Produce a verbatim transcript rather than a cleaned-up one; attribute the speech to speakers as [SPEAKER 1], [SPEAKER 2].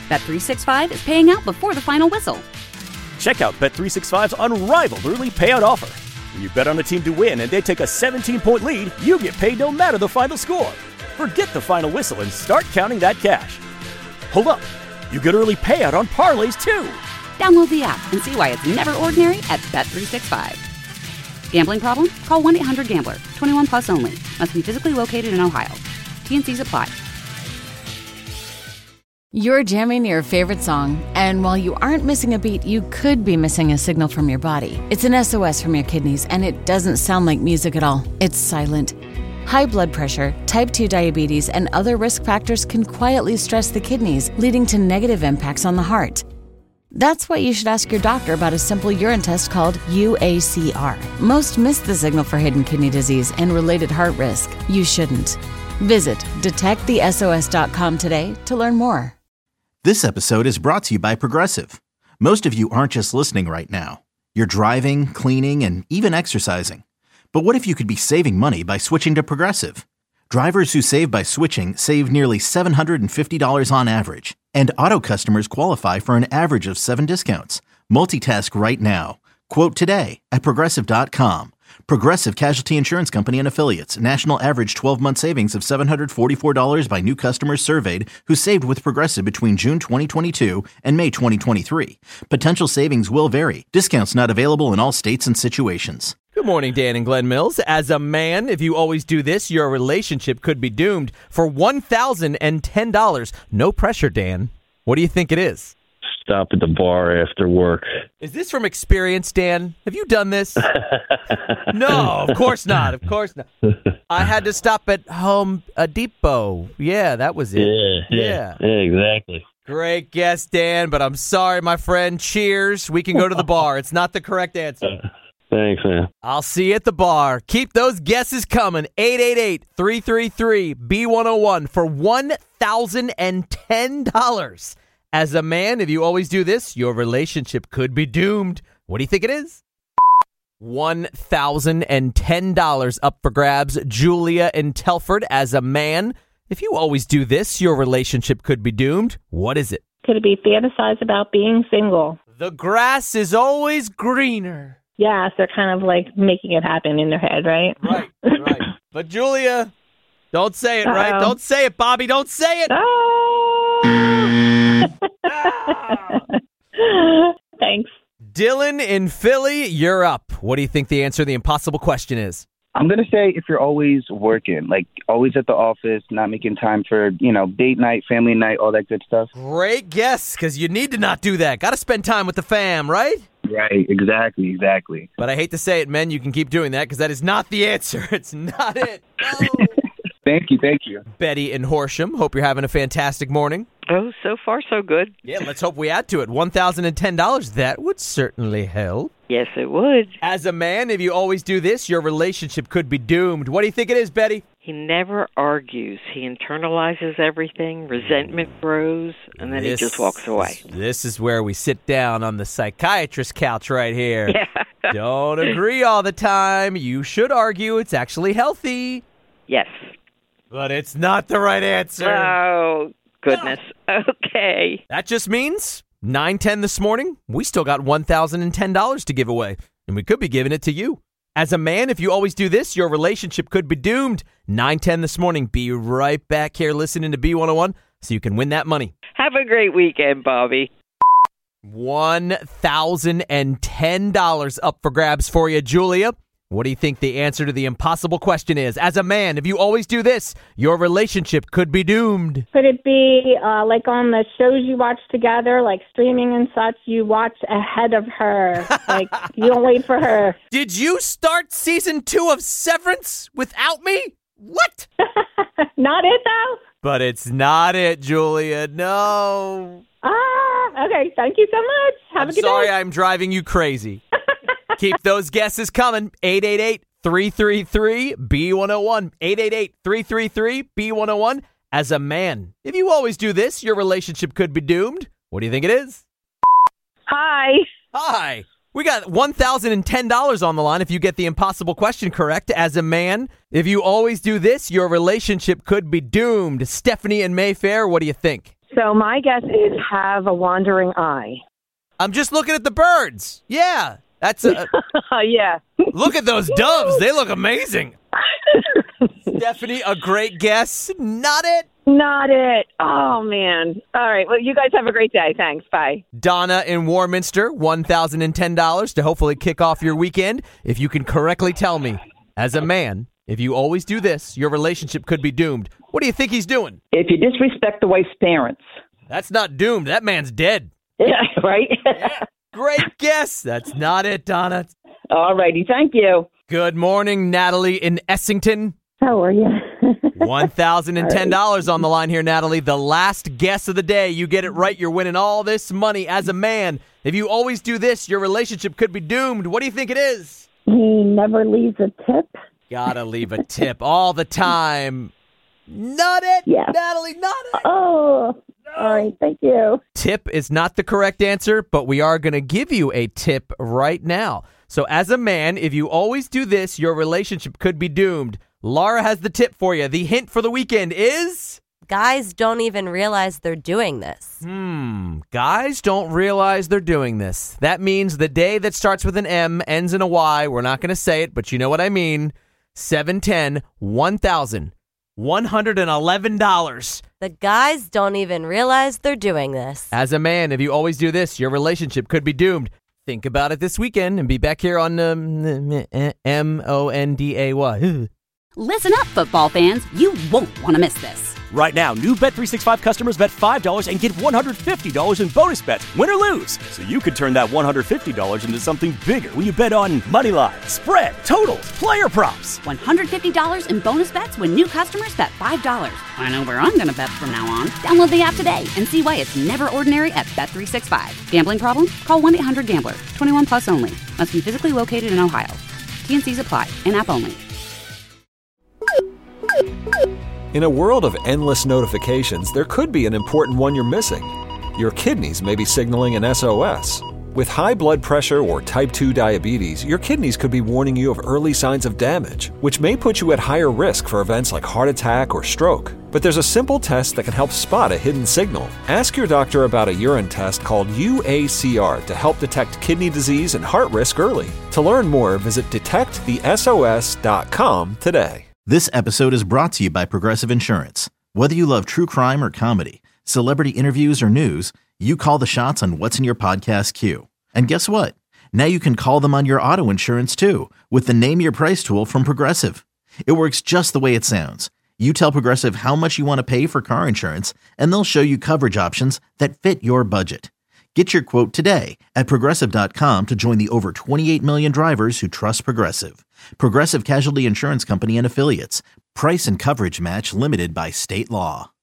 [SPEAKER 1] Bet three sixty-five is paying out before the final whistle.
[SPEAKER 2] Check out Bet three sixty-five's unrivaled early payout offer. When you bet on a team to win and they take a seventeen-point lead, you get paid no matter the final score. Forget the final whistle and start counting that cash. Hold up. You get early payout on parlays, too.
[SPEAKER 1] Download the app and see why it's never ordinary at Bet three sixty-five. Gambling problem? Call one eight hundred gambler. twenty-one plus only. Must be physically located in Ohio. T N Cs apply.
[SPEAKER 3] You're jamming your favorite song, and while you aren't missing a beat, you could be missing a signal from your body. It's an S O S from your kidneys, and it doesn't sound like music at all. It's silent. High blood pressure, type two diabetes, and other risk factors can quietly stress the kidneys, leading to negative impacts on the heart. That's why you should ask your doctor about a simple urine test called U A C R. Most miss the signal for hidden kidney disease and related heart risk. You shouldn't. Visit detect the S O S dot com today to learn more.
[SPEAKER 4] This episode is brought to you by Progressive. Most of you aren't just listening right now. You're driving, cleaning, and even exercising. But what if you could be saving money by switching to Progressive? Drivers who save by switching save nearly seven hundred fifty dollars on average. And auto customers qualify for an average of seven discounts. Multitask right now. Quote today at Progressive dot com. Progressive Casualty Insurance Company and Affiliates. National average twelve-month savings of seven hundred forty-four dollars by new customers surveyed who saved with Progressive between June twenty twenty-two and May twenty twenty-three. Potential savings will vary. Discounts not available in all states and situations.
[SPEAKER 5] Good morning, Dan and Glenn Mills. As a man, if you always do this, your relationship could be doomed for one thousand ten dollars. No pressure, Dan. What do you think it is?
[SPEAKER 6] Stop at the bar after work.
[SPEAKER 5] Is this from experience, Dan? Have you done this? No, of course not. Of course not. I had to stop at Home Depot. Yeah, that was it.
[SPEAKER 6] Yeah, yeah, yeah, exactly.
[SPEAKER 5] Great guess, Dan, but I'm sorry, my friend. Cheers. We can go to the bar. It's not the correct answer.
[SPEAKER 6] Thanks, man.
[SPEAKER 5] I'll see you at the bar. Keep those guesses coming. eight eight eight, three three three, B one oh one for one thousand ten dollars. As a man, if you always do this, your relationship could be doomed. What do you think it is? one thousand ten dollars up for grabs. Julia in Telford. As a man, if you always do this, your relationship could be doomed. What is it?
[SPEAKER 7] Could it be fantasize about being single?
[SPEAKER 5] The grass is always greener.
[SPEAKER 7] Yes, they're kind of like making it happen in their head, right?
[SPEAKER 5] Right, right. But Julia, don't say it,
[SPEAKER 7] Uh-oh.
[SPEAKER 5] right? Don't say it, Bobby. Don't say it.
[SPEAKER 7] Oh! Thanks.
[SPEAKER 5] Dylan in Philly, you're up. What do you think the answer to the impossible question is?
[SPEAKER 8] I'm going to say if you're always working, like always at the office, not making time for, you know, date night, family night, all that good stuff.
[SPEAKER 5] Great guess, because you need to not do that. Got to spend time with the fam, right?
[SPEAKER 8] Right, exactly, exactly.
[SPEAKER 5] But I hate to say it, men, you can keep doing that because that is not the answer. It's not it. No.
[SPEAKER 8] Thank you, thank you.
[SPEAKER 5] Betty in Horsham, hope you're having a fantastic morning.
[SPEAKER 9] Oh, so far so good.
[SPEAKER 5] Yeah, let's hope we add to it. one thousand ten dollars, that would certainly help.
[SPEAKER 9] Yes, it would.
[SPEAKER 5] As a man, if you always do this, your relationship could be doomed. What do you think it is, Betty?
[SPEAKER 9] He never argues. He internalizes everything, resentment grows, and then
[SPEAKER 5] This-
[SPEAKER 9] he just walks away.
[SPEAKER 5] This is where we sit down on the psychiatrist couch right here.
[SPEAKER 9] Yeah.
[SPEAKER 5] Don't agree all the time. You should argue. It's actually healthy.
[SPEAKER 9] Yes.
[SPEAKER 5] But it's not the right answer.
[SPEAKER 9] Oh, goodness. Okay.
[SPEAKER 5] That just means nine ten this morning, we still got one thousand ten dollars to give away, and we could be giving it to you. As a man, if you always do this, your relationship could be doomed. nine ten this morning. Be right back here listening to B one oh one so you can win that money.
[SPEAKER 9] Have a great weekend, Bobby.
[SPEAKER 5] one thousand ten dollars up for grabs for you, Julia. What do you think the answer to the impossible question is? As a man, if you always do this, your relationship could be doomed.
[SPEAKER 7] Could it be uh, like on the shows you watch together, like streaming and such, you watch ahead of her, like you don't wait for her?
[SPEAKER 5] Did you start season two of Severance without me? What?
[SPEAKER 7] Not it, though?
[SPEAKER 5] But it's not it, Julia. No.
[SPEAKER 7] Ah, okay. Thank you so much. Have
[SPEAKER 5] I'm
[SPEAKER 7] a good
[SPEAKER 5] sorry
[SPEAKER 7] day.
[SPEAKER 5] I'm driving you crazy. Keep those guesses coming. eight eight eight, three three three, B one oh one. eight eight eight, three three three, B one oh one. As a man, if you always do this, your relationship could be doomed. What do you think it is?
[SPEAKER 10] Hi.
[SPEAKER 5] Hi. We got one thousand ten dollars on the line if you get the impossible question correct. As a man, if you always do this, your relationship could be doomed. Stephanie in Mayfair, what do you think?
[SPEAKER 10] So my guess is have a wandering eye.
[SPEAKER 5] I'm just looking at the birds. Yeah, that's a,
[SPEAKER 10] yeah.
[SPEAKER 5] Look at those doves. They look amazing. Stephanie, a great guess. Not it.
[SPEAKER 10] Not it. Oh, man. All right. Well, you guys have a great day. Thanks. Bye.
[SPEAKER 5] Donna in Warminster, one thousand ten dollars to hopefully kick off your weekend. If you can correctly tell me, as a man, if you always do this, your relationship could be doomed. What do you think he's doing?
[SPEAKER 11] If you disrespect the wife's parents.
[SPEAKER 5] That's not doomed. That man's dead.
[SPEAKER 11] Yeah, right?
[SPEAKER 5] Yeah. Great guess. That's not it, Donna.
[SPEAKER 11] All righty. Thank you.
[SPEAKER 5] Good morning, Natalie in Essington.
[SPEAKER 12] How are you?
[SPEAKER 5] one thousand ten dollars on the line here, Natalie. The last guess of the day. You get it right, you're winning all this money. As a man, if you always do this, your relationship could be doomed. What do you think it is?
[SPEAKER 12] He never leaves a tip.
[SPEAKER 5] Gotta leave a tip all the time. Not it,
[SPEAKER 12] yeah.
[SPEAKER 5] Natalie, not it.
[SPEAKER 12] Oh, no. All right, thank you.
[SPEAKER 5] Tip is not the correct answer, but we are going to give you a tip right now. So as a man, if you always do this, your relationship could be doomed. Laura has the tip for you. The hint for the weekend is...
[SPEAKER 13] Guys don't even realize they're doing this.
[SPEAKER 5] Hmm. Guys don't realize they're doing this. That means the day that starts with an M, ends in a Y. We're not going to say it, but you know what I mean. seven ten, one thousand, one hundred eleven dollars.
[SPEAKER 13] The guys don't even realize they're doing this.
[SPEAKER 5] As a man, if you always do this, your relationship could be doomed. Think about it this weekend and be back here on um, M O N D A Y.
[SPEAKER 1] Listen up, football fans. You won't want to miss this.
[SPEAKER 2] Right now, new Bet three sixty-five customers bet five dollars and get one hundred fifty dollars in bonus bets, win or lose. So you could turn that one hundred fifty dollars into something bigger when you bet on money line, spread, totals, player props.
[SPEAKER 1] one hundred fifty dollars in bonus bets when new customers bet five dollars. I know where I'm going to bet from now on. Download the app today and see why it's never ordinary at Bet three sixty-five. Gambling problem? Call one eight hundred gambler. twenty-one plus only. Must be physically located in Ohio. T N Cs apply. In-app only.
[SPEAKER 14] In a world of endless notifications, there could be an important one you're missing. Your kidneys may be signaling an S O S. With high blood pressure or type two diabetes, your kidneys could be warning you of early signs of damage, which may put you at higher risk for events like heart attack or stroke. But there's a simple test that can help spot a hidden signal. Ask your doctor about a urine test called U A C R to help detect kidney disease and heart risk early. To learn more, visit detect the S O S dot com today.
[SPEAKER 4] This episode is brought to you by Progressive Insurance. Whether you love true crime or comedy, celebrity interviews or news, you call the shots on what's in your podcast queue. And guess what? Now you can call them on your auto insurance too with the Name Your Price tool from Progressive. It works just the way it sounds. You tell Progressive how much you want to pay for car insurance, and they'll show you coverage options that fit your budget. Get your quote today at Progressive dot com to join the over twenty-eight million drivers who trust Progressive. Progressive Casualty Insurance Company and Affiliates. Price and coverage match limited by state law.